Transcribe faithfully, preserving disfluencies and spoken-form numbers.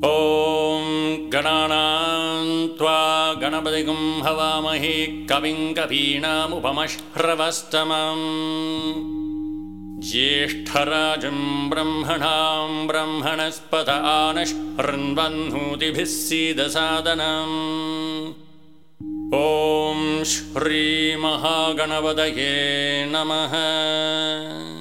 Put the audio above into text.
ॐ गणानां त्वा गणपतिगुं हवामहे कविं कवीनामुपमश्रवस्तमम् ज्येष्ठराजं ब्रह्मणां ब्रह्मणस्पत आनश्वन्वह्नोतिभिः सीदसादनम् ॐ श्रीमहागणपतये नमः।